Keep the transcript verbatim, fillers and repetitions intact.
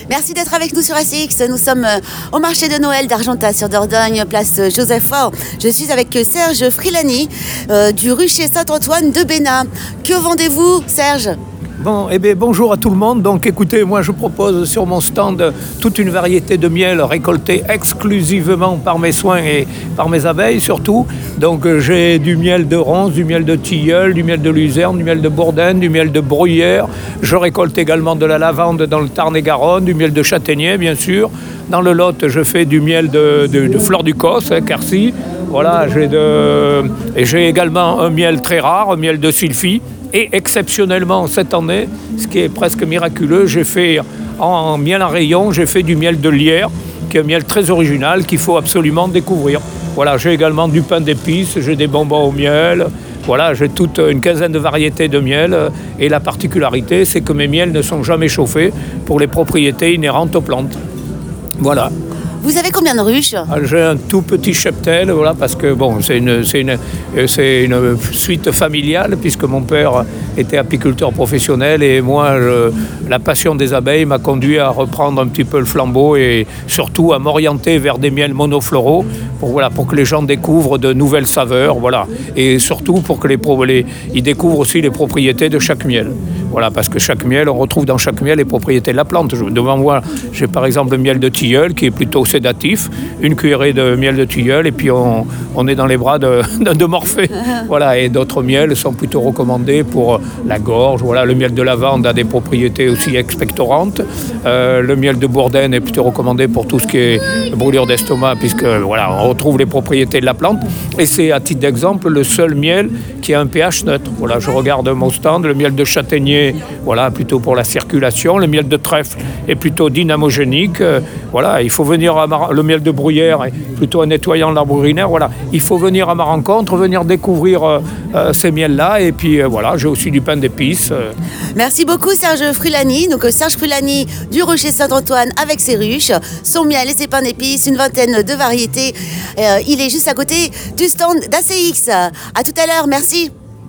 Merci d'être avec nous sur A C X. Nous sommes au marché de Noël d'Argentat sur Dordogne, place Joseph Faure. Je suis avec Serge Frilani euh, du rucher Saint-Antoine de Bénin. Que vendez-vous, Serge ? Bon, eh bien, bonjour à tout le monde. Donc écoutez, moi je propose sur mon stand toute une variété de miel récolté exclusivement par mes soins et par mes abeilles surtout. Donc euh, j'ai du miel de ronce, du miel de tilleul, du miel de luzerne, du miel de bourdaine, du miel de bruyère. Je récolte également de la lavande dans le Tarn-et-Garonne, du miel de châtaignier bien sûr. Dans le Lot, je fais du miel de, de, de fleur du Cos, hein, Quercy. Voilà, j'ai de... et j'ai également un miel très rare, un miel de Sylphie. Et exceptionnellement, cette année, ce qui est presque miraculeux, j'ai fait en miel à rayon, j'ai fait du miel de lierre, qui est un miel très original qu'il faut absolument découvrir. Voilà, j'ai également du pain d'épices, j'ai des bonbons au miel. Voilà, j'ai toute une quinzaine de variétés de miel. Et la particularité, c'est que mes miels ne sont jamais chauffés pour les propriétés inhérentes aux plantes. Voilà. Vous avez combien de ruches ? J'ai un tout petit cheptel, voilà, parce que bon, c'est une, c'est une, c'est une suite familiale, puisque mon père était apiculteur professionnel et moi, je, la passion des abeilles m'a conduit à reprendre un petit peu le flambeau et surtout à m'orienter vers des miels monofloraux pour, voilà, pour que les gens découvrent de nouvelles saveurs, voilà, et surtout pour que les, les, ils découvrent aussi les propriétés de chaque miel. Voilà, parce que chaque miel, on retrouve dans chaque miel les propriétés de la plante. Je, devant moi, j'ai par exemple le miel de tilleul qui est plutôt sédatif, une cuillerée de miel de tilleul et puis on, on est dans les bras de, de, de Morphée. Voilà, et d'autres miels sont plutôt recommandés pour la gorge. Voilà, le miel de lavande a des propriétés aussi expectorantes. Euh, le miel de bourdaine est plutôt recommandé pour tout ce qui est brûlure d'estomac, puisque voilà, on retrouve les propriétés de la plante. Et c'est à titre d'exemple le seul miel qui a un pH neutre. Voilà, je regarde mon stand, le miel de châtaignier, voilà, plutôt pour la circulation. Le miel de trèfle est plutôt dynamogénique. Euh, voilà, il faut venir à ma... le miel de bruyère est plutôt un nettoyant de l'arbre urinaire. Voilà, il faut venir à ma rencontre, venir découvrir euh, euh, ces miels-là. Et puis euh, voilà, j'ai aussi du pain d'épices. Euh. Merci beaucoup Serge Frilani. Donc Serge Frilani du rucher Saint-Antoine avec ses ruches, son miel et ses pains d'épices, une vingtaine de variétés. Euh, il est juste à côté du stand d'A C X. À tout à l'heure, merci.